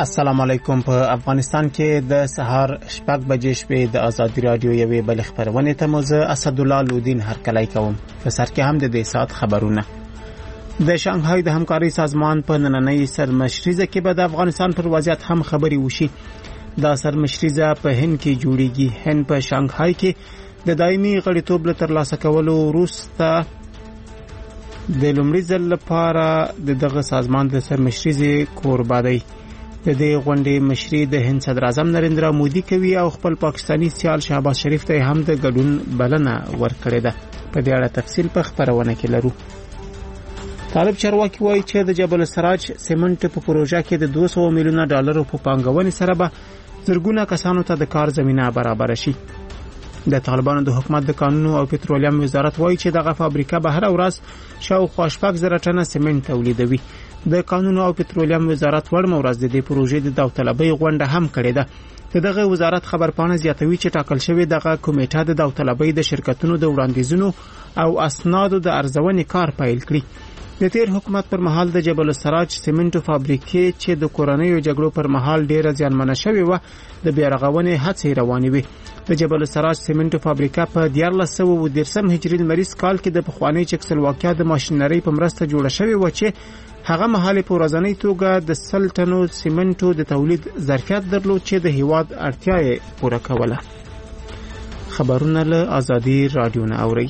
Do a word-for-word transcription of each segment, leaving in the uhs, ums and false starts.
السلام علیکم. په افغانستان کې د سهار شپږ بجې شپې د ازادي رادیو یوې بل خبرونه ته موزه اسد الله لودین هرکلی کوم. په سر کې هم د دې سات خبرونه. د شانګهای د همکاري سازمان په نننۍ سرمشریزه کې به د افغانستان پر وضعیت هم خبري وشي. دا سرمشریزه په هند کې جوړیږي. هند په شانګهای کې د دایمي غړیتوب له ترلاسه کولو وروسته د لومړي ځل لپاره د دغه سازمان د سرمشریزه کوربه دی. د دې غونډې مشري د هند صدر اعظم نریندرا مودي کوي او خپل پاکستانی سیال شهباز شریف ته هم د ګډون بلنه ورکړې ده. په دې اړه تفصیل په خبرونه کې لرو. طالب چارواکي وایي چې د جبل السراج سیمنټ په پروژه کې د دوه سوه میلیونه ډالرو په پانګونې سره به زرګونه کسانو ته د کار زمينه برابر شي. د طالبانو د حکومت د قانون او پټرولیم وزارت وایي چې دغه فابریکه به هر ورځ شاوخوا شپږ زره ټنه سیمنټ تولیدوي. د قانون او پټرولیم وزارت ورمه ورځ د دې پروژې د داوطلبۍ غونډه هم کړې ده. دغه وزارت خبرپاڼه زیاتوي چې ټاکل شوی دغه کمیټه د داوطلبۍ د شرکتونو د وړاندیزونو او اسنادو د ارزونې کار پیل کړي. د تیر حکومت پر مهال د جبل السراج سیمنټو فابریکې چې د کورونیو جګړو پر مهال ډیره ځانمنه شوې و د بیارغونې هڅې روانې وې. د جبل السراج سیمنټو فابریکه په دیارلس سوه اووه دېرشم هجري لمریز کال کې د پخوانۍ چکسلواکیا د ماشینرۍ په مرسته جوړه شوې و چې هغه مهال په ورځنۍ توګه د سل ټنو سیمنټو د تولید ظرفیت درلود چې د هیواد اړتیا یې پوره کوله. خبرونه له ازادي رادیو نه اوري.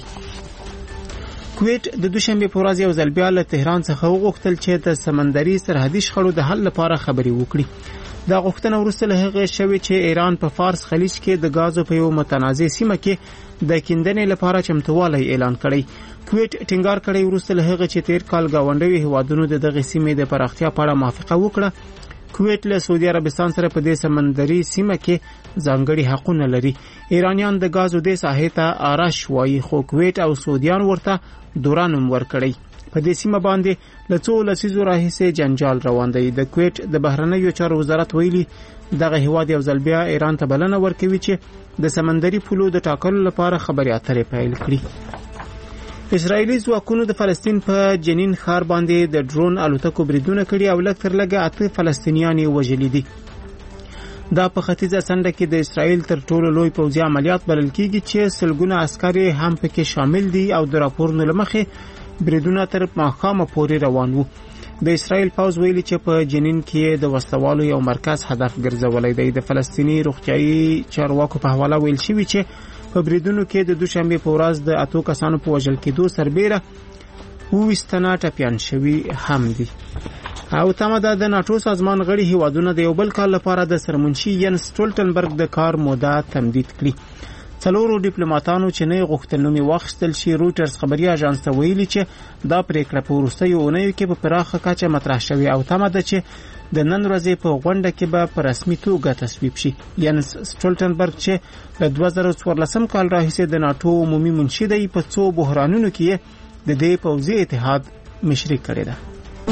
کویت د دوشنبه په ورځ یو ځل بیا له تهران څخه وغوښتل چې د سمندري سرحدي شخړو د حل لپاره خبري وکړي. دا غوښتنه وروسته له هغه شوې چې ایران په فارس خلیج کې د غازو په یو متنازع سیمه کې د کیندنې لپاره چمتووالی اعلان کړی. کویت ټینګار کړی وروسته له هغه چې تیر کال گاونډي هیوادونو د دغه سیمې د پراختیا په اړه موافقه وکړه. کویت له سعودي عربستان سره په دې سمندري سیمه کې ځانګړي حقونه لري. ایرانیان د غازو د ساحې ته آرش وایي خو کویت او سعودیان ورته دورانم ورکړي. په دې سیمه باندې له څو لسیزو راهیسې جنجال روان دی. د کویت د بهرنیو چارو وزارت ویلي دغه هیواد یو ځل بیا ایران ته بلنه ورکوي چې د سمندري پولو د ټاکلو لپاره خبري اترې پیل کړي. اسرائیلي ځواکونو د فلسطین په جنین ښار باندې د ډرون الوتکو بریدونه کړي او لږ تر لږه اته فلسطینیان یې وژلي دي. دا په ختیځه څنډه کې د اسرائیل تر ټولو لوی پوځي عملیات بلل کیږي چې سلګونه عسکر هم پکې شامل دي او د راپورونو لمخې بریدونه تر ماښامه پورې روان وو. د اسرائیل پوځ ویلي چې په جنین کې د وسلوالو یو مرکز هدف ګرځولای دی. د فلسطیني روغتيایي چارواکو په حواله ویل شوی چې په بریدونو کې د دوشنبه په ورځ د اتو کسانو په وژل کېدو سربېره وستنه ټپيان شوی هم دي. او تمه ده د ناتو سازمان غړي هیوادونه د یو بل کال لپاره د سرمنشي ینس سټولټنبرګ د کار موده تمدید کړي. څلورو ډیپلوماټانو چې نه غوښتنومي واخیستل شي. روټرز خبري اژانس ته ویلي چې دا پریکړه په وروستیو اونیو کې په پراخه کچه مطرح شوې او تمه ده چې د نن ورځې په غونډه کې به په رسمي توګه تصویب شي. ینس سټولټنبرګ چې له دوه زره څوارلسم کال راهیسې د ناتو عمومي منشي دی په څو بحرانونو کې د دې پوځي اتحاد مشري کړی ده.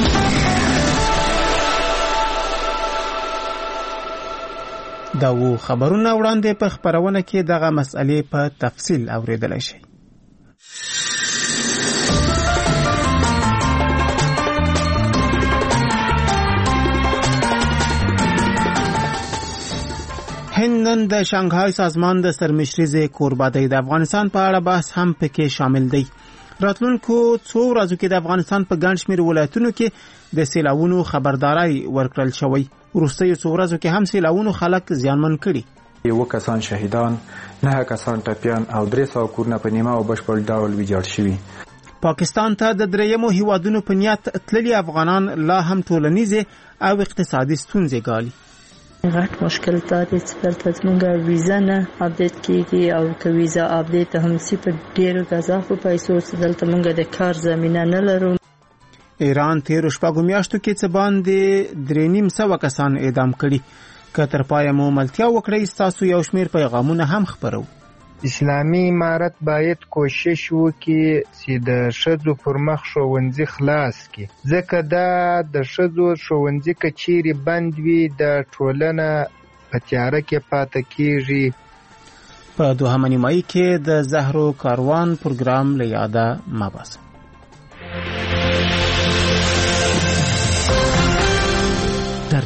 دا و خبرونه وړاندې په خبرونه کې دغه مسئلې په تفصیل اوریدلای شي. هند نن د شانګهای سازمان د سرمشریزه کوربه دی. د افغانستان په اړه بحث هم پکې شامل دی. راتلونکو څو ورځو کې د افغانستان په ګڼ شمېر ولایتونو کې د سیلاوونو خبرداري ورکړل شوی. وروستیو څو ورځو کې هم سیلاوونو خلک زیانمن کړي. یو کسان شهیدان، نه کسان ټپیان او درې سوه کورونه په نیمه او بشپړ ډول ویجاړ شوي. پاکستان ته د دریمو هیوادونو په نیت تللي افغانان لا هم ټولنیزه او اقتصادي ستونزې ګالي. غټ مشکل دا دی چې دلته زموږ ویزا نه اپډیټ کیږي او که ویزا اپډیټ هم سي په ډیرو غذافو پیسو چې دلته موږ د کار زمینه نه لرو. ایران تیر شپږو میاشتو کې څه باندې درې نیم سوه کسان اعدام کړي. که تر پایه مو ملتیا وکړئ ستاسو یو شمیر پیغامونه هم خپرو. اسلامي امارت باید کوشش وکړي چې د ښځو پر مخ ښوونځي خلاص کړي، ځکه دا د ښځو ښوونځي که چیرې بند وي د ټولنه په تیاره کې پاتې کیږي. په دوهمه نیمایي کې د زهرو کاروان پروګرام له یاده مباسه. در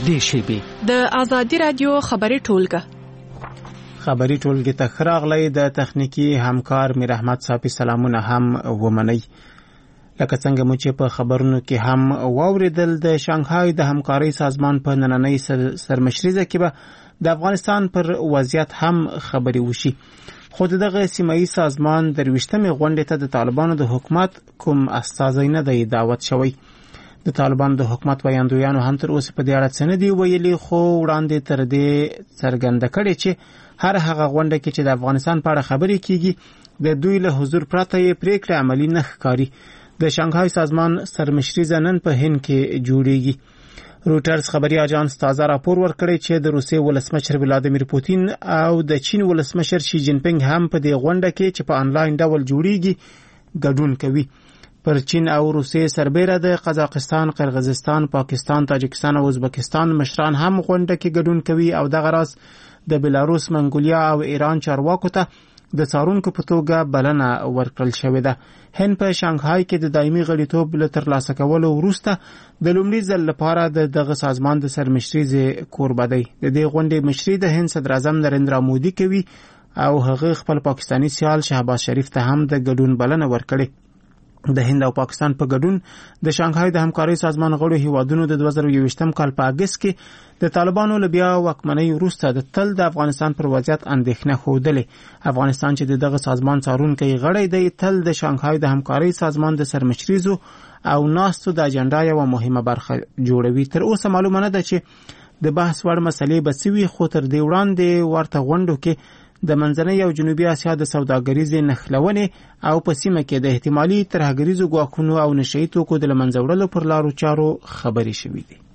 دې شیبې د آزادي رادیو خبري ټولګه خبري ټولګه ته خراغلی د تخنیکی همکار میر احمد صافي سلامونه هم ومني. لکه څنګه مو چې په خبرونو کې هم واوریدل، د شانګهای د همکارۍ سازمان په نننۍ سرمشریزه کې به د افغانستان پر وضعیت هم خبري وشي. خو دغه سیمایي سازمان درویشتمې غونډې ته د طالبانو د حکومت کوم استازی نه دی دعوت شوی. د طالبانو د حکومت ویاندویانو هم تر اوسه په دې اړه څه نه دی ویلي، خو وړاندې تر دې څرګنده کړې چې هر هغه غونډه کې چې د افغانستان په اړه خبرې کیږي د دوی له حضور پرته یې پریکړه عملی نه ښکاري. د شانګهای سازمان سرمشریزه نن په هند کې جوړیږي. روټرز خبري اژانس تازه راپور ورکړی چې د روسیې ولسمشر ولادیمیر پوتین او د چین ولسمشر شي جین پینګ هم په دې غونډه کې چې په انلاین ډول جوړیږي ګډون کوي. پر چین او روسیې سربېره د قزاقستان، قرغیزستان، پاکستان، تاجکستان او ازبکستان مشران هم غونډه کې ګډون کوي او دغه راز د بلاروس، منګولیا او ایران چارواکو ته د څارونکو په توګه بلنه ورکړل شوې ده. هند په شانګهای کې د دایمي غړیتوب له ترلاسه کولو وروسته د لومړي ځل لپاره د دغه سازمان د سرمشریزې کوربه دی. د دې غونډې مشري د هند صدر اعظم نریندرا مودي کوي او هغه خپل پاکستانی سیال شهباز شریف ته هم د ګډون بلنه ورکړي. د هند او پاکستان په ګډون د شانګهای د همکارۍ سازمان غړو هیوادونو د دوه زره یوویشتم کال په اگست کې د طالبانو له بیا واکمنۍ وروسته د تل د افغانستان پر وضعیت اندېښنه ښودلې. افغانستان چې دغه سازمان څارونکی غړی دی تل د شانګهای د همکارۍ سازمان د سرمشریزو او ناستو د اجنډا یوه مهمه برخه جوړوي. تر اوسه معلومه نه ده چې د بحث وړ مسلې به څه وي، خو تر دې وړاندې ورته غونډو کې د منځنۍ او جنوبي اسیا د سوداګریزې نښلونې او په سیمه کې د احتمالي ترهګریزو ګواښونو او نشهیي توکو د له منځه وړلو پر لارو چارو خبرې شوې دي.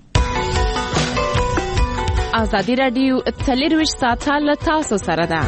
آزادي رادیو څلرویشت ساعته له تاسو سره ده.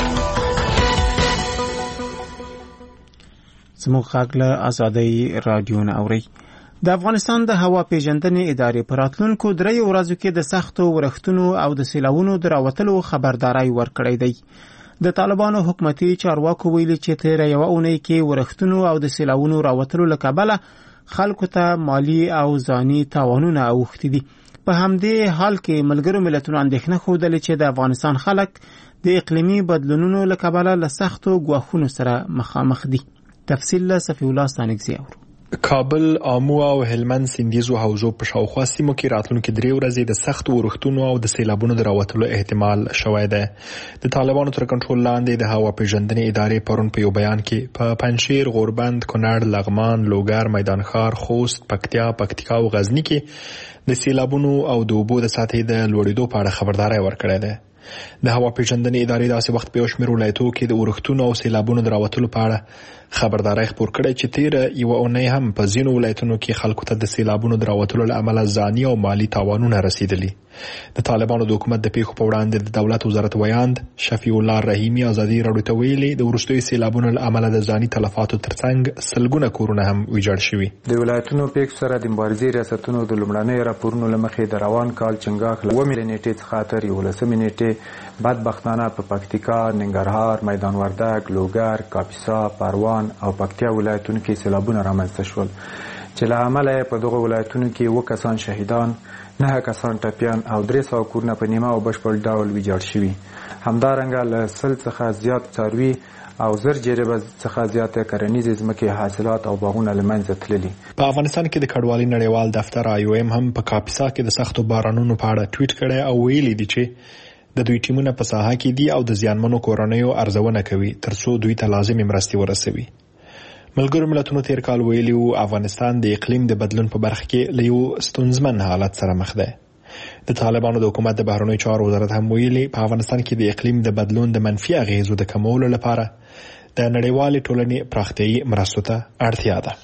زموږ غږ له آزادۍ رادیو نه اورئ. د افغانستان د هوا پیژندنې ادارې په راتلونکو دریو ورځو کې د سختو ورښتونو او د سیلاوونو د راوتلو خبرداری ورکړی دی. د طالبانو حکومتي چارواکو ویلي چې تیره یوه اونۍ کې ورښتونو او د سیلاوونو راوتلو له کبله خلکو ته مالی او ځاني تاوانونه اوښتي دي. په همدې حال کې ملګرو ملتونو اندېښنه ښودلې چې د افغانستان خلک د اقلیمي بدلونونو له کبله له سختو ګواښونو سره مخامخ دي. تفصیل له صفی الله ستانکزي اورو. کابل، آمو او هلمند سیندیزو حوزو په شاوخوا سیمو کې راتلونکي درې ورځې د سختو ورښتونو او د سیلابونو د راوتلو احتمال شوی دی. د طالبانو تر کنټرول لاندې د هوا پیژندنې ادارې پرون په یو بیان کې په پنجشیر، غوربند، کونړ، لغمان، لوګر، میدان ښار، خوست، پکتیا، پکتیکا او غزنی کې د سیلابونو او د اوبو د سطحې د لوړېدو په اړه خبرداری ورکړی دی. د هوا پیژندنې ادارې داسې وخت په یو شمېر ولایتونو کې د ورښتونو او سیلابونو د راوتلو په اړه خبرداری خپور کړی چې تیره یوه اونۍ هم په ځینو ولایتونو کې خلکو ته د سیلابونو د راوتلو له امله ځاني او مالي تاوانونه رسیدلي. د طالبانو د حکومت د پیښو په وړاندې د دولت وزارت ویاند شفیع الله رحیمي ازادي راډیو ته ویلي د وروستیو سیلابونو له امله د ځاني تلفاتو ترڅنګ سلګونه کورونه هم ویجاړ شوي. د ولایتونو پیښو سره د مبارزې ریاستونو د لومړنیو راپورونو له مخې د روان کال چنګاښ له اوومې نیټې څخه تر یولسمې نیټې بدبختانه په پکتیکا، ننګرهار، میدان وردګ، لوګر، کاپیسا، پروان او پکتیا ولایتونو کې سیلابونه رامنځته شول چې له امله په دغه ولایتونو کې اووه کسان شهیدان، نه کسان ټپیان او درې سوه کورونه په نیمه او بشپړ ډول ویجاړ شوي. همدارنګه له سل څخه زیات څاروي او زر جریبه څخه زیاته کرنیزې ځمکې حاصلات او باغونه له منځه تللي. په افغانستان کې د کډوالۍ نړیوال دفتر آی او ایم هم په کاپیسا کې د سختو بارانونو په اړه ټویټ کړی او ویلي دي چې د دوی ټیمونه په ساحه کې دي او د زیانمنو کورنیو ارزونه کوي ترڅو دوی ته لازمې مرستې ورسوي. ملګرو ملتونو تیر کال ویلي وو افغانستان د اقلیم د بدلون په برخه کې له یو ستونزمن حالت سره مخ دی. د طالبانو د حکومت د بهرنیو چارو وزارت هم ویلي په افغانستان کې د اقلیم د بدلون د منفي اغیزو د کمولو لپاره د نړیوالې ټولنې پراختیایي مرستو ته اړتیا ده.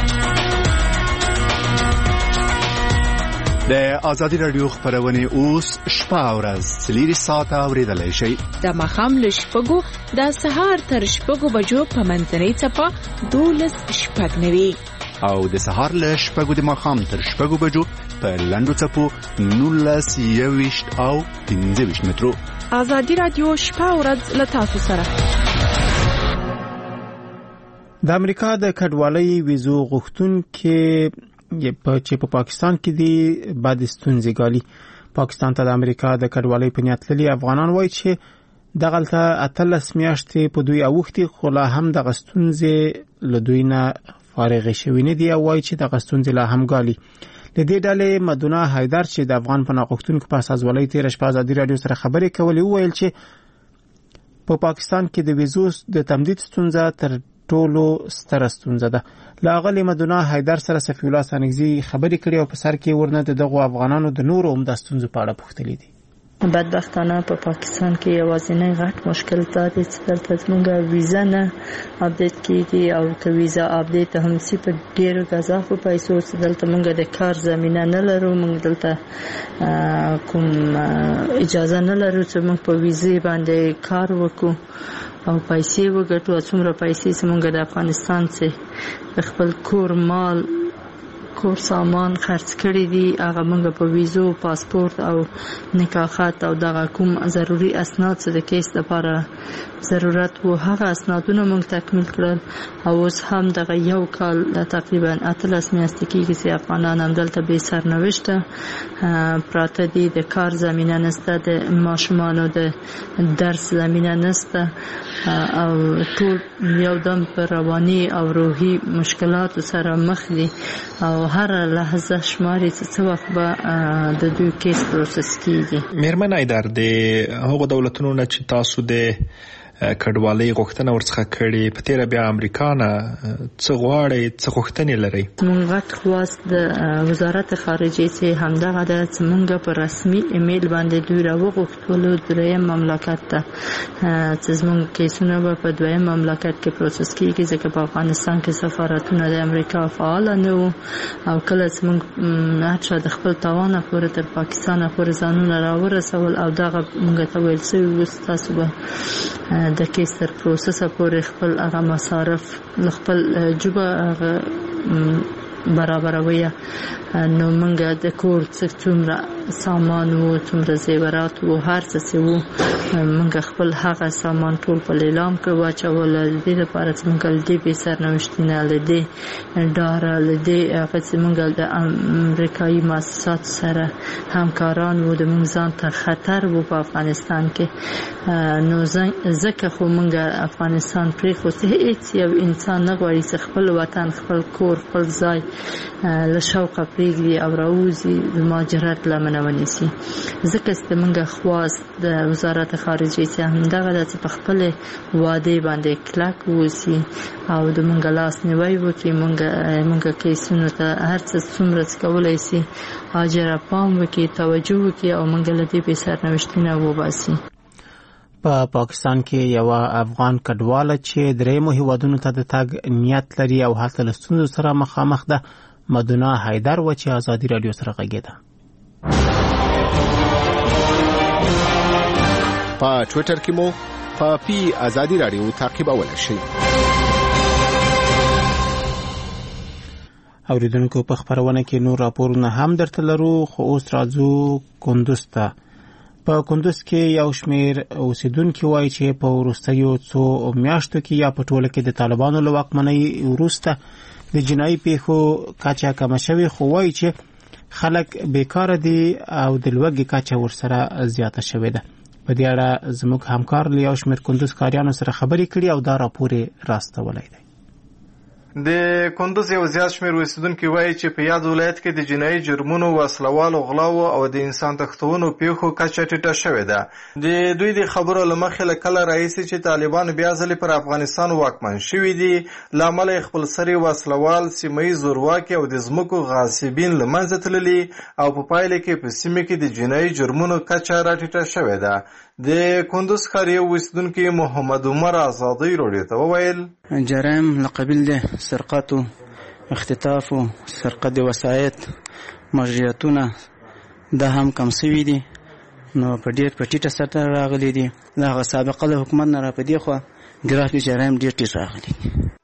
د آزادي رادیو خبرونه اوس شپه او ورځ څلور ساعته اوریدلای شئ. د ماښام له شپږو د سهار تر شپږو بجو په منځنۍ څپه دولس شپږ نوي او د سهار له شپږو د ماښام تر شپږو بجو په لنډو څپو نولس یوویشت او پنځه ویشت مترو. آزادي رادیو شپه او ورځ له تاسو سره. د امریکا د کډوالۍ ویزو غوښتونکو چې په پاکستان کې دی بعد ستونزې ګالي. پاکستان ته د امریکا د کډوالۍ په نیت تللي افغانان وایي چې دغلته اتلس میاشتې په دوی اوختي خو لا هم د غستونځې له دوی نه فارغ شوي نه دي او وایي چې د غستونځې لا هم ګالي. د دې ډلې مدونه حیدر چې د افغان پناه غوښتونکو په اساسولۍ تېره شپه ازادي راډیو سره خبرې کولې وویل چې په پا پاکستان کې د ویزو د تمدید ستونزه تر ټولو ستره ستونزه ده. له هغه مدونه حیدر سره صفی الله سانګزي خبرې کړې او په سر کې ورنه د دغو افغانانو د نورو عمده ستونزو په اړه پوښتلې دي. بدبختانه په پا پاکستان کې یوازینی غټ مشکل دا دی چې دلته زموږ ویزا نه اپډیټ کیږي او که ویزا اپډیټ هم سي په ډیرو غزافو پیسو چې دلته موږ د کار زمينه نه لرو. موږ دلته کوم اجازه نه لرو چې موږ په ویزې باندې کار وکړو او پیسې وګټو. څومره پیسې چې موږ د افغانستان څخه خپل کور مال کور سامان خرڅ کړی دي هغه موږ په ویزو پاسپورت او نکاحات او دغه کوم ضروري اسناد چې د کیس لپاره ضرورت وو هغه اسنادونه موږ تکمیل کړل او اوس هم دغه یو کال تقریبا اتلس میاشتې کېږي چې افغانان هم دلته بې سرنوشته پراته دي. د کار زمینه نشته، د ماشومانو د درس زمینه نشته او ټول یو دم په رواني او روحي مشکلاتو سره مخ دي او هر لحظه شماري چې څه وخت به د دوی کیس پروسس کیږي. میرمن حیدر، د هغو دولتونو نه چې تاسو د کډوالۍ غوښتنه ورڅخه کړې په تیره بیا امریکا نه څه غواړئ، څه غوښتنې لرئ؟ موږ غټ خواست د وزارت خارجه چې همدغه ده چې موږ په رسمي ایمیل باندې دوی راوغوښتلو دریم مملکت ته چې زموږ کیسونه به په دویم مملکت کې پروسس کیږي ځکه په افغانستان کې سفارتونه د امریکا فعال نه وو او کله چې موږ حتی د خپل توانه پورې تر پاکستان پورې ځانونه راورسول او دغه موږ ته ویل شوي وو تاسو به د کیس تر پروسس پورې خپل هغه مصارف خپل جوبه برابروي. نو موږ د کور څومره سامان وو څومره زیورات وو هر څه وو موږ خپل هغه سامان ټول په لیلام کې واچول. د دې لپاره چې موږ د دې سرنوشتونه لدې ډار لدې هغه چې موږ د امریکایي مؤسسات سره همکاران وو د موږ ځان ته خطر وو په افغانستان کې. نو ځکه خو موږ افغانستان پرې خو هیڅ یو انسان نه غواړي چې خپل وطن خپل کور خپل ځای له شوقه پرېږدي او راوځي د مهاجرت لمنه ونیسي. ځکه چې موږ خواست د وزارت خارجه چې همدغه ده چې په خپل وعده باندې کلک ووسي او د موږ لاس نیوی وکړي. موږ موږ کیسونو ته هر څه څومره کولی شي اجر پام وکړي، توجه وکړي او موږ له دې بې سرنوشتونه وباسي. په پاکستان کې یو افغان کډواله چې درېیمو هیوادونو ته د تګ نیت لري او هلته له ستونزو سره مخامخ ده مدونه حیدر و چې ازادي راډیو سره غږېده. په ټویټر کې مو په پی ازادي راډیو تعقیبولی شئ. اوریدونکو په خبرونه کې نور راپورونه هم درته لرو خو اوس راځو کندوز ته. په کندوز کې یو شمیر اوسیدونکو وایي چې په وروستیو څو میاشتو کې یا په ټوله کې د طالبانو له واکمنۍ وروسته د جنایي پیښو کچه کمه شوې، خو وایي چې خلک بیکاره دي او د لوږې کچه ورسره زیاته شوې ده. په دې اړه زموږ همکار له یو شمیر کندوز کاریانو سره خبرې کړي او دا راپور یې راستولی دی. د کندوز یو زیات شمیر اوسیدونکي وایي چې په یاد ولایت کې د جنایي جرمونو، وسلوالو، غلاو او د انسان تښتونو پیښو کچه ټیټه شوې ده. د دوی د خبرو له مخې له کله راهیسې چې طالبان بیا ځلې پر افغانستان واکمن شوي دي له امله یې خپلسري وسلوال، سیمه ییز زورواکي او د ځمکو غاصبین له منځه تللي او په پایله کې په سیمه کې د جنایي جرمونو کچه راټیټه شوې ده. د کندوز ښار یو اوسیدونکي محمد عمر ازادي راډیو ته وویل جرایم له قبیل د سرقاتو، اختطافو، سرقت د وسایط، مجریتونه دا هم کم سوي دي. نو په ډېر په ټیټه سطح راغلي دي. دغه سابقه د حکومت نه را په دې خوا ګرافي جرایم ډېر ټیټ راغلي.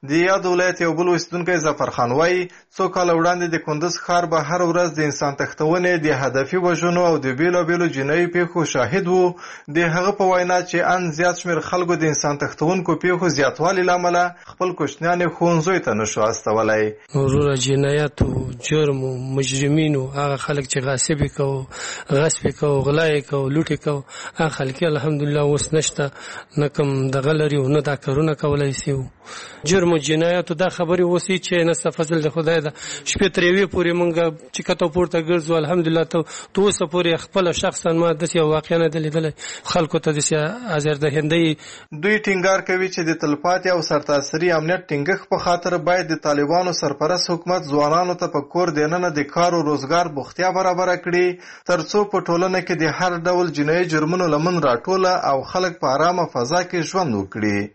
د یاد ولایت یو بل اوسیدونکی ظفر خان وایي څو کاله وړاندې د کندوز ښار به هر ورځ د انسان تښتونې د هدفي وژنو او د بیلابیلو جنایي پیښو شاهد وو. د هغه په وینا چې ان زیات شمېر خلکو د انسان تښتونکو پیښو زیاتوالي له امله خپل کوچنیان یې ښوونځیو ته نشو استولی. وروره جنایاتو جرمو مجرمینو هغه خلک چې غاصب یې کوو غصب یې کوو غلا یې کوو لوټ یې کوو هغه خلک الحمدلله اوس نشته نه کوم دغه لري او نه دا کارونه کولی سي. جرم و جنایاتو دا خبرې اوس چې نسته فضل د خدای ده شپې تر یوې پورې مونږ چې کته پورته ګرځو الحمدلله ته تر اوسه پورې خپله شخصا ما داسې یو واقعه نه ده لیدلی خلکو ته داسې ازردهندۍ. دوی ټینګار کوي چې د تلپاتې او سرتاسري امنیت ټینګښت په خاطر باید د طالبانو سرپرست حکومت ځوانانو ته په کور دننه د کار او روزګار بوختیا برابره کړي تر څو په ټولنه کې د هر ډول جنایي جرمونو لمن راټوله او خلک په ارامه فضا کې ژوند وکړي.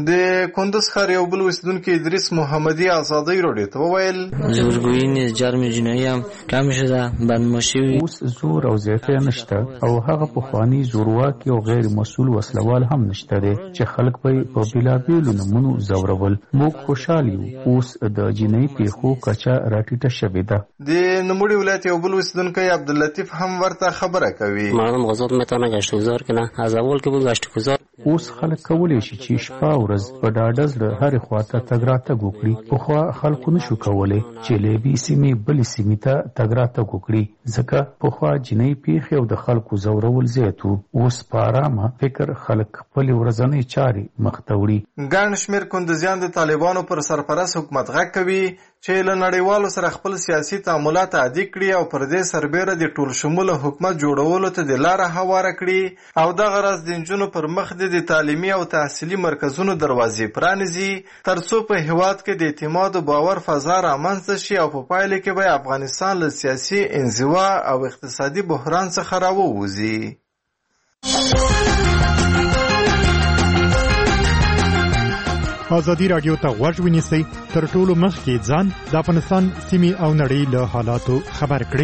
د کندوز ښار یو بل اوسیدونکی ادریس محمدي ازادۍ راډیو ته وویل زورګویي نیز جرم جنایي هم کم شده بندمه شوي اوس زور او زیاتی نشته او هغه پخواني زورواکي او غیر مسؤل وسلوال هم نشته دی چې خلک به په بېلابېلو نومونو ځورول. موږ خوشحال یو اوس د جنایي پیښو کچه راټیټه شوې ده. د نوموړي ولایت یو بل اوسیدونکی عبداللطیف هم ورته خبره کوي. مردم آزاد میتونه گشتگذار کنه از اول که بود گشتگذار اوس خلک کولی شي چې شپه ورځ په ډاډه زړه هرې خواته تګ راتګ وکړي. پخوا خلکو نشو کولی چې له یوې سیمې بلې سیمې ته تګ راتګ وکړي ځکه پخوا جنایي پیښې او د خلکو ځورول زیات وو. اوس په ارامه فکر خلک خپلې ورځنۍ چارې مخته وړي. ګڼ شمېر کندوزیان د طالبانو پر سرپرست حکومت غږ کوي چې له نړیوالو سره خپل سیاسي تعاملات عادي کړي او پر دې سربیره د ټول شموله حکومت جوړولو ته د لاره هواره کړي او دغه راز د نجونو پر مخ د تعلیمي او تحصیلي مرکزونو دروازې پرانیزي ترڅو په هیواد کې د اعتماد او باور فضا رامنځته شي او په پایله کې به افغانستان له سیاسي انزوا او اقتصادي بحران څخه راووځي. ازادي رادیو ته غوږ ونیسئ تر ټولو مخکې ځان د افغانستان سیمې او نړۍ له حالاتو خبر کړئ.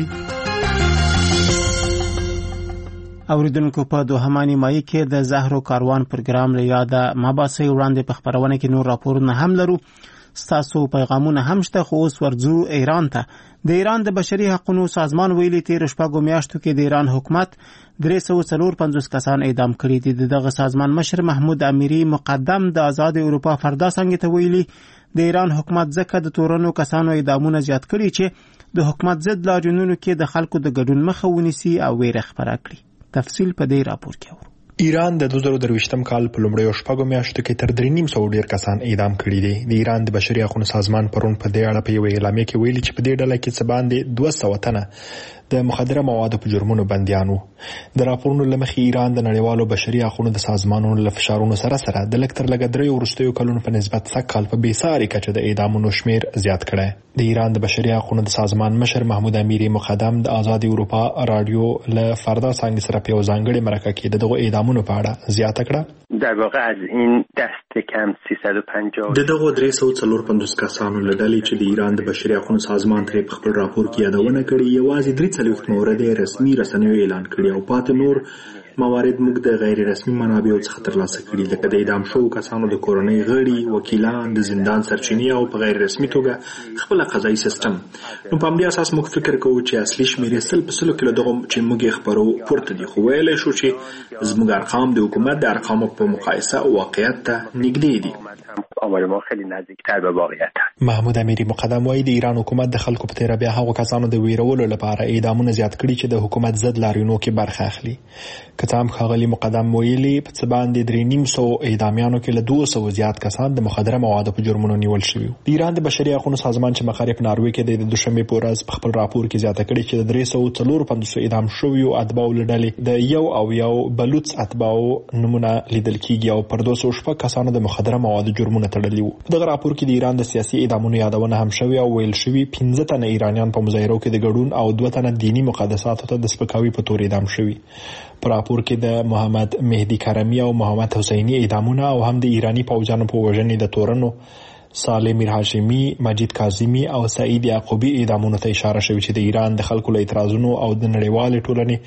اوریدونکو په دوهمه نیمایي کې د زهرو کاروان پروګرام له یاده مباحثې وړاندې په خبرونه کې نور راپورونه هم لرو. ستاسو پیغامونه هم شته خو اوس ورځو ایران ته. د ایران د بشري حقوقو سازمان ویلي تیر شپږو میاشتو کې د ایران حکومت درې سوه څلور پنځوس کسان اعدام کړي دي. دغه سازمان مشر محمود امیری مقدم د آزاد اروپا فردا څنګه ته ویلي د ایران حکومت ځکه د تورنو کسانو اعدامونه زیات کړي چې د حکومت ضد لاریونونو کې د خلکو د ګډون مخه ونیسي او ویره خپره کړي. تفصیل په دې راپور کې اورو. ایران د دوه زره درویشتم کال په لومړیو شپږو میاشتو کې تر درې نیم سوه ډیر کسان اعدام کړي دي. د ایران د بشري حقوقو سازمان پرون په دې اړه په یوه اعلامیه کې ویلي چې په دې ډله کې څه باندې دوه سوه تنه د مخدره موادو په جرمونو بندیان وو. د راپورونو له مخې ایران د نړیوالو بشري حقوقو د سازمانونو له فشارونو سره سره د لږ تر لږه دریو وروستیو کلونو په نسبت سږ کال په بېساري کچه د اعدامونو شمېر زیات کړی. د ایران د بشري حقوقو د سازمان مشر محمود امیری مقدم د آزاد اروپا رادیو له فردا څنګه سره په یو ځانګړي مرکه کې د دغو اعدامونو په اړه زیاته کړه. در واقع از این دست کم سیصد و پنجاه د دغو درې سوه څلور پنځوس کسانو له ډلې چې د ایران د بشري حقوقو سازمان ته په خپل راپور کې یادونه کړې یوازې درې څلوېښت مورد رسمي رسنیو اعلان کړي او پاتې نور موارد موږ د غیر رسمي منابعو څخه ترلاسه کړي لکه د اعدام شوو کسانو د کورنۍ غړي وکیلان د زندان سرچینې او په غیر رسمي توګه خپل قضایي سیستم. نو په همدې اساس موږ فکر کوو چې اصلي شمېرې سل په سلو کې له دغو چې موږ یې خپرو پورته دي خو ویلی شو چې زموږ ارقام د حکومت د ارقامو په مقایسه واقعیت ته نږدې دي. آمار ما خیلی نزدیکتر به واقعیت. محمود امیری مقدم وایي د ایران حکومت د خلکو په تیره هغو کسانو د ویرولو لپاره اعدامونه زیات کړي چې د حکومت ضد لاریونونو کې برخه اخلي. که څه هم ښاغلي مقدم ویلي په څه باندې درې نیم سوه اعدامیانو کې له دوه سوه زیات کسان د مخدره موادو په جرمونو نیول شوي. د ایران د بشري حقوقو سازمان چې مقر په ناروې کې د دوشنبې په ورځ په خپل راپور کې زیاته کړې چې د درې سوه څلور پنځوس اعدام شویو اتباعو له ډلې د یو او یو بلوڅ اتباعو نومونه لیدل کېږي او پر دوه سوه شپږ کسانو د مخدره موادو جرمونه تړلي وو. په دغه راپور کې د ایران د سیاسي اعدامونو یادونه هم شوې او ویل شوي پنځه تنه ایرانیان په مظاهرو کې د ګډون او دوه تنه دیني مقدساتو ته د سپکاوي په تور اعدام شوي. په راپور کې د محمد مهدي کرمی او محمد حسینی اعدامونه او هم د ایرانی پوځیانو په وژنې د تورنو صالح میر هاشمی، مجید کاظمی او سعید یعقوبی اعدامونو ته اشاره شوې چې د ایران د خلکو له اعتراضونو او د نړیوالې ټولنې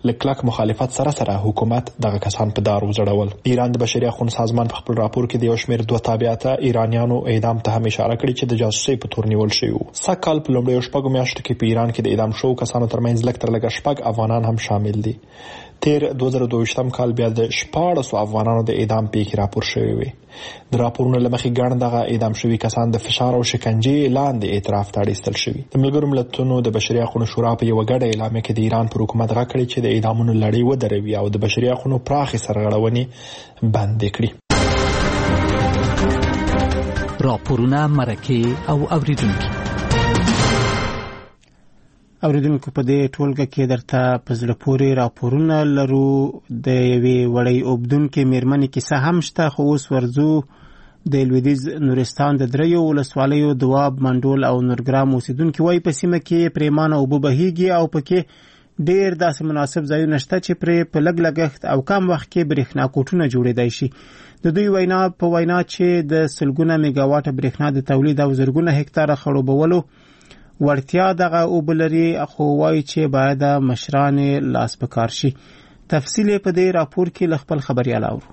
لکلک مخالفت سره سره حکومت دغه کسان په دار وځړول. ایران د بشري حقوقو سازمان په خپل راپور کې د یو شمېر دوه تابعیته ایرانیانو اعدام ته هم اشاره کړې چې د جاسوسۍ په تور نیول شوي وو. سږ کال په لومړیو شپږو میاشتو کې په ایران کې د اعدام شوو کسانو ترمنځ لږ تر لږه شپږ افغانان هم شامل دي. تیر دوه زره دوه ویشتم کال بیا د شپاړسو افغانانو د اعدام پیښې راپور شوې وې. د راپورونو له مخې ګڼ دغه اعدام شوي کسان د فشار او شکنجې لاندې اعتراف ته اړ ایستل شوي. د ملګرو ملتونو د بشري حقوقو شورا په یوه ګډه اعلامیه کې د ایران پر حکومت غږ کړی چې د اعدامونو لړۍ ودروي او د بشري حقوقو پراخې سرغړونې بندې کړي. راپورونه، مرکې او اوریدونکي اوریدونکو په دې ټولګه کې درته په زړه پورې راپورونه لرو. د یوې وړۍ اوبدونکې میرمنې کیسه هم شته، خو اوس ورځو د لویدیځ نورستان د دریو ولسوالیو دواب، منډول او نورګرام اوسیدونکي وایي په سیمه کې پریمانه اوبه بهیږي او پکې ډېر داسې مناسب ځایونه شته چې پرې په لږ لګښت او کم وخت کې برېښنا کوټونه جوړېدای شي. د دوی وینا په وینا چې د سلګونه میګاواټه برېښنا د تولید او زرګونه هکتاره خړوبولو ورتیا دغه اوبه لري، خو وایي چې باید مشران لاس په کار شي. تفصیل په دې راپور کې له خپل خبريال اورو.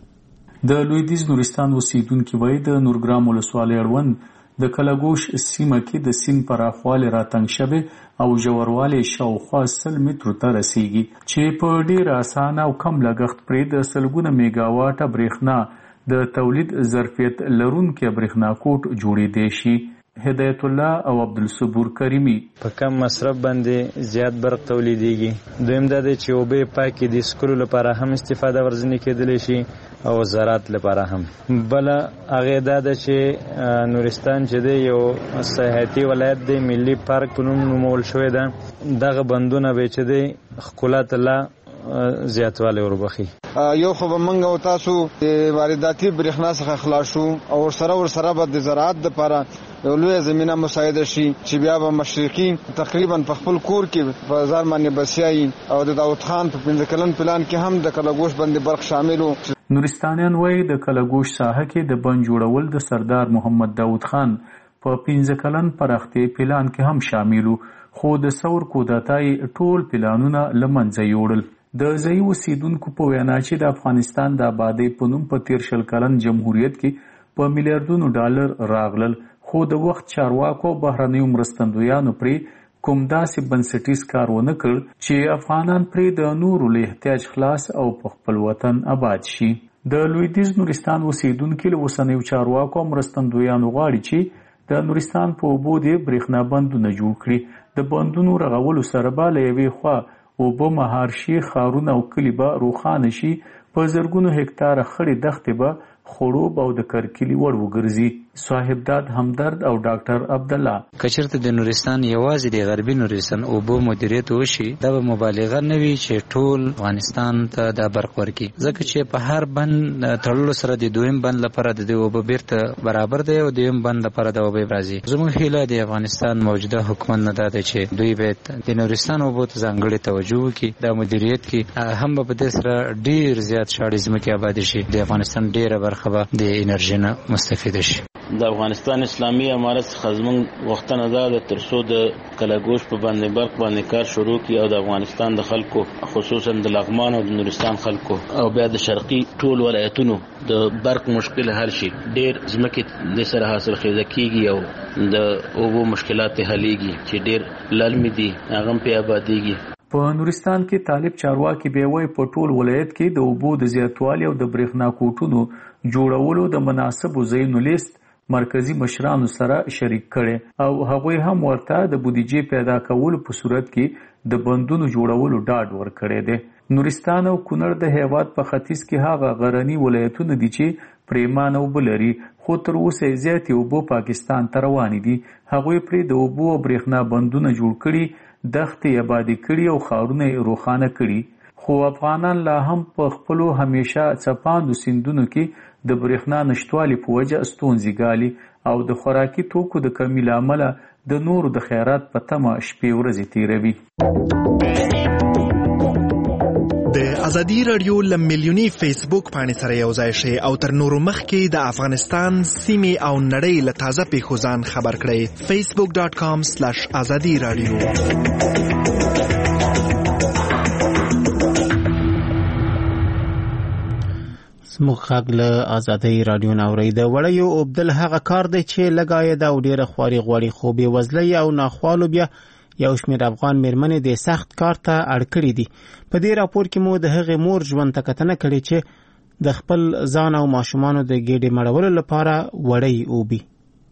د لویدیځ نورستان اوسیدونکي وایي د نورګرام ولسوالۍ اړوند د کلګوش سیمه کې د سیند پراخوالی راتنګ شوی او ژوروالی شاوخوا سل مترو ته رسیږي چې په ډیر اسانه او کم لګښت پرې د سلګونه میګاواټه برېښنا د تولید ظرفیت لرونکي برېښنا کوټ جوړېدای شي. هدایت الله او عبدالصبور کریمی په کم مصرف باندې زیات برق تولیدېږي. دویم دا دی چې اوبه پاکې د سکلو لپاره هم استفاده ورځنی کېدلی شي او زراعت لپاره هم. بله هغې دا ده چې نورستان چې دی یو سیاحتي ولایت دی، ملي پارک په نوم نومول شوی ده. دغه بندونه به چې دی ښکلا ته لا زیاتوالی وربخي. یو خو به موږ او تاسو د وارداتي برېښنا څخه خلاص شو او ورسره ورسره به د زراعت دپاره یو لویه زمینه مساعده شي چې بیا به مشرقي تقریبا په خپل کور کې په ځان باندې بسیایي او د داود خان په پنځه کلن پلان کې هم د کلګوش باندې برق شامل وو. نورستانیان وایي د کلګوش ساحه کې د بند جوړول د سردار محمد داود خان په پنځه کلن پراختیا پلان کې هم شامل وو، خو د ثور کودتای ټول پلانونه له منځه یوړل. د ځایي اوسیدونکو په وینا چې د افغانستان د آبادۍ په نوم په تیر شل کلن جمهوریت کې په میلیارډونو ډالر راغلل، خو د وخت چارواکو بهرنیو مرستندویانو پرې کوم داسې بنسټیز کار ونه کړ چې افغانان پرې د نورو له احتیاج خلاص او په خپل وطن آباد شي. د لویدیځ نورستان اوسیدونکي له اوسنیو چارواکو مرستندویانو غواړي چې د نورستان په اوبو د برېښنا بندونه جوړ کړي. د بندونو رغولو سره به له یوې خوا اوبه مهار شي، ښارونه او کلي به روښانه شي، په زرګونو هکتاره خړې دښتې به خړوب او د کرکلي وړ وګرځي. صاحبداد همدرد او ډاکټر عبدالله کچرته د نورستان یوازې د غربي نورستان اوبو مدیریت وشي، دا به مبالغه نه وي چې ټول افغانستان ته د برق ورکړي، ځکه چې په هر بند تړلو سره د دویم بند لپاره د اوبو بیرته برابر دی او دویم بند لپاره د اوبو راځي. زموږ هیله د افغانستان موجوده حکومت نه ده چې دوی باید د نورستان اوبو ته ځانګړې توجه وکړي، د مدیریت کې هم په دې سره ډیر زیات شاړې ځمکې آباد شي، د افغانستان ډیره برخه به د انرژي نه مستفید شي. د افغانستان اسلامي امارت څخه زموږ غوښتنه ده د ترڅو د کلګوش په باندې برق باندې کار شروع کړي او د افغانستان د خلکو خصوصا د لغمان او د نورستان خلکو او بیا د شرقي ټول ولایتونو د برق مشکل حل شي. ډیر ځمکې د سره حاصل خیزه کیږي او د اوبو مشکلات حلېږي چې ډیر للمي دي هغه په آبادیږي. په نورستان کې طالب چارواکي به وای په ټول ولایت کې د اوبو د زیاتوالي او د برېښنا کوټونو جوړولو د مناسبو ځایونو لیست مرکزی مشرانو سره شریک کړي او هغوی هم ورته د بودیجې پیدا کولو په صورت کې د بندونو جوړولو ډاډ ورکړی دی. نورستان او کونړ د هیواد په ختیځ کې هغه غرني ولایتونه دي چې پریمانه اوبه لري، خو تر اوسه زیاتې اوبه پاکستان ته روانې دي. هغوی پرې د اوبو او برېښنا بندونه جوړ کړي، دښتې آبادې کړي او ښارونه یې روښانه کړي، خو افغانان لا هم په خپلو همیشه څپاندو سیندونو کې د برېښنا نشتوالي په وجه ستونزې ګالي او د خوراکي توکو د کمی له امله د نورو د خیرات په تمه شپې ورځې تیروي. د ازادي رادیو له میلیوني فیسبوک پاڼې سره یو ځای شئ او تر نورو مخکې د افغانستان سیمې او نړۍ له تازه پیښو ځان خبر کړئ. فیسبوک ډاټ کام سلیش ازادي رادیو. زموږ غږ له آزادۍ رادیو نه اورئ. د وړیو اوبدل هغه کار دی چې لږ عاید او ډېره خواري غواړي، خو بېوزلۍ او ناخوالو بیا یو شمېر افغان مېرمنې د سخت کار ته اړ کړي دي. په دې راپور کې مو د هغې مور ژوند ته کتنه کړې چې د خپل ځان او ماشومانو د ګېډې مړولو لپاره وړۍ اوبي.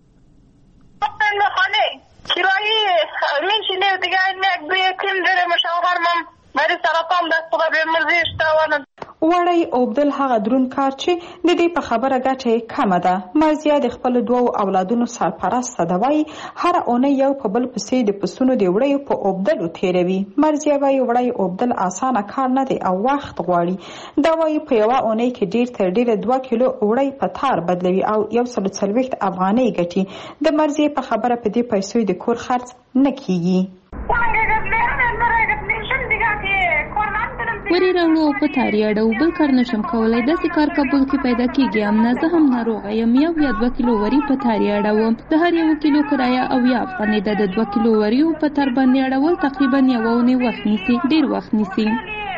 وړۍ اوبدل هغه دروند کار چې د دې په خبره ګټه یې کمه ده. مرضیه د خپلو دوو اولادونو سرپرسته ده، وایي هره اونۍ یو په بل پسې د پسونو د وړیو په اوبدلو تېروي. مرضیه وایي وړۍ اوبدل اسانه کار نه دی او وخت غواړي. دا وایي په یوه اونۍ کې ډېر تر ډېره دوه کیلو وړۍ په تار بدلوي او یو سل څلوېښت افغانۍ ګټي. د مرضیې په خبره په دې پیسو د کور خرڅ نه کیږي. وری راوړو او په تاري اړو بل کار نشم کولای. داسې کار کابل کې پیدا کیږي. امنا زه هم ناروغه یم. یو یا دوه کیلو وری په تاري اړوم. د هر یو کیلو کرایه او یا افغانۍ ده. د دوه کیلو وریو په تار باندې اړول تقریبا یو اونۍ وخت نیسي. ډیر وخت نیسي.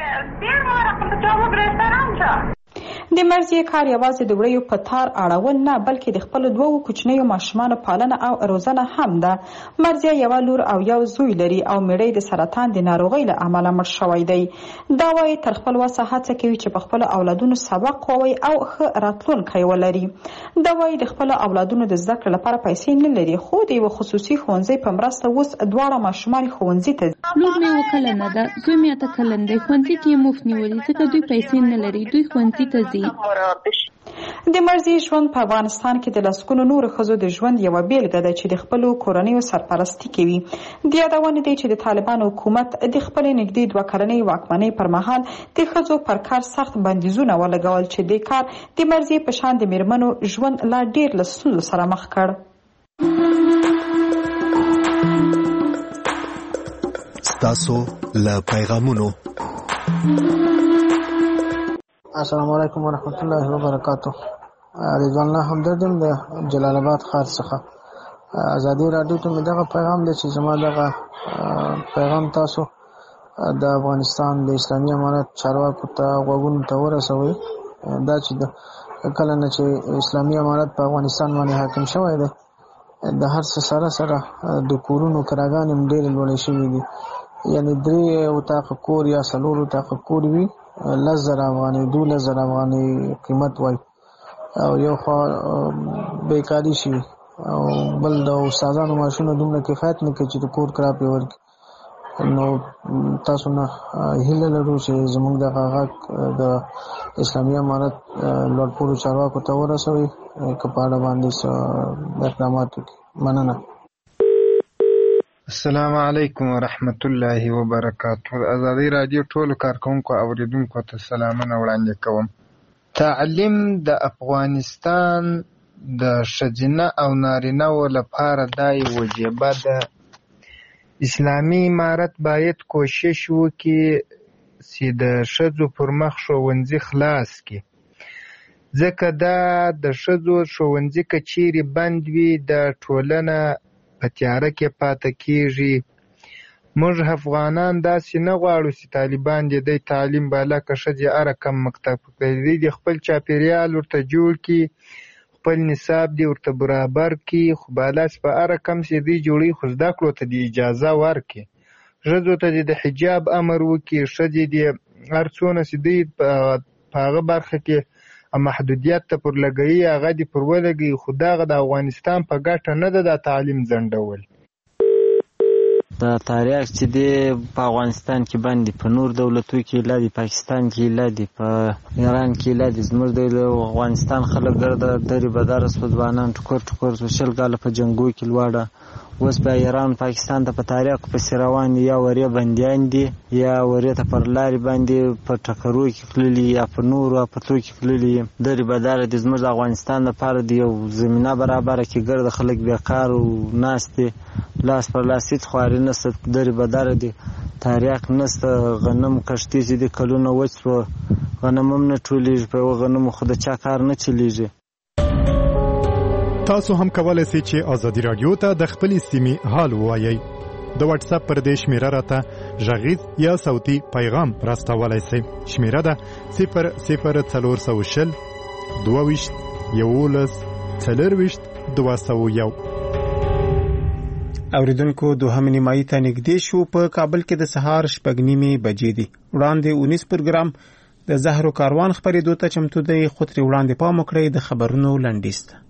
د مرضیې کار یوازې د وړیو په تار اړول نه بلکې د خپلو دوو کوچنیو ماشومانو پالنه او روزنه هم ده. مرضیه یوه لور او یو زوی لري او میړی د سرطان د ناروغۍ له امله مړ شوی دی. دا وایي تر خپل وسه هڅه کوي چې په خپلو اولادونو سبق ووایي او ښه راتلونکی ولري. دا وایي د خپلو اولادونو د زده کړې لپاره پیسې نه لري، خو د یوه خصوصي ښوونځي په مرسته اوس دواړه ماشومان ښوونځي ته ځي. لور مې اوه کلنه ده، زوی مې اته کلن دی. ښوونځي کې یې مفت نیولي ځکه دوی پیسې نه لري. دوی ښوونځي ته ځي. د مرضیې ژوند په افغانستان کې د لسګونو نورو ښځو د ژوند یوه بیلګه ده چې د خپلو کورنیو سرپرستي کوي. د یادونې دی چې د طالبان حکومت د خپلې نږدې دوه کلنۍ واکمنۍ پر مهال د ښځو پر کار سخت بندیزونه ولګول چې د کار د مرضیې په شان د میرمنو ژوند لا ډېر له ستونزو سره مخ کړ. ستاسو له پیغامونو. السلام علیکم ورحمت الله وبرکاتہ. رضوان الله همدرد د جلال آباد ښار څخه. ازادي رادیو ته مې دغه پیغام دی چې زما دغه پیغام تاسو د افغانستان د اسلامي امارت چارواکو ته غوږونو ته ورسوئ. دا چې د کله نه چې اسلامي امارت په افغانستان باندې حاکم شوی دی، د هر څه سره سره د کورونو کراګانې هم ډېرې لوړې شوي دي. یعنې درې اتاقه کور یا څلور اتاقه کور وي، لس زره افغانۍ دولس زره افغانۍ قیمت وای، او یو خوا بیکاري شي او بل د استادانو معاشونه دومره کفایت نه کوي چې د کور کرا پرې ورکړي. نو تاسو نه هیله لرو چې زموږ دغه غږ د اسلامي امارت لوړپوړو چارواکو ته ورسوئ که په اړه باندې څه اقدامات وکړي. مننه. السلام علیکم ورحمت الله وبرکاتہ. ازادي رادیو ټولو کارکونکو او اوریدونکو ته سلامونه وړاندې کوم. تعلیم د افغانستان د ښځینه او نارینه و لپاره دا یوه وجیبه ده. اسلامي امارت باید کوشش وکړي چې د ښځو پر مخ ښوونځي خلاص کړي، ځکه دا د ښځو ښوونځي که چیرې بند وي د ټولنه په تیاره کې پاته کېږي. موږ افغانان داسې نه غواړو چې طالبان د دې تعلیم بالا که ښځې هره کم مکتب کوي، د خپل چاپېریال ورته جوړ کړي، خپل نصاب دې ورته برابر کړي، خو بالا چې په هره کم چې دوی جوړوي خو زده کړو ته دې اجازه ورکړي. ښځو ته دې د حجاب امر وکړي، ښځې دې هر څونه چې دوی په هغه برخه کې محدودیت ته پر لګوي هغه دې پر ولګوي، خو دغه د افغانستان په ګټه نه ده دا تعلیم ځنډول. دا تاریخ چې دی په افغانستان کې باندې په نور دولتو کې لا دی، پاکستان کې لا دی، په ایران کې لا دی. زموږ د افغانستان خلک ګرده درې بداره سوه ځوانان ټکور ټکور سوه، شل کاله په جنګو کې لوړه. اوس په ایران پاکستان ته په تاریخ پسې روان دي، یا ورې بندیان دي یا ورې ته پر لارې باندې په ټکرو کې تللي یا په نورو افتو کې تللي. درې بداره دي. زموږ د افغانستان لپاره د یو زمینه برابره کې ګرده خلک بیکار او ناست دي، لاس پر لاس هېڅ خواري نشته. درې بداره دي، تاریخ نشته. غنم کښتې چې دي کلونه وچ سوه، غنم هم نه ټولېږي، په یوه غنمو خو د چا کار نه چلېږي. تاسو هم کولای شئ چې ازادي رادیو ته د خپلې سیمې حال ووایئ. د واتس اپ پر دې شمیره راته غږیز یا صوتي پیغام راستولی شئ. شمیره ده صفر صفر څلور سوه شل دوه ویشت یولس څلرویشت دوه سوه یو. اوریدونکو دوهم نیمایي ته نږدې شو. په کابل کې د سهار شپږ نیمې بجې دي. وړاندې اونیس پروګرام د زهرو کاروان خپرېدو ته چمتو دی، خو ترې وړاندې پام وکړئ د خبرونو لنډیز ته.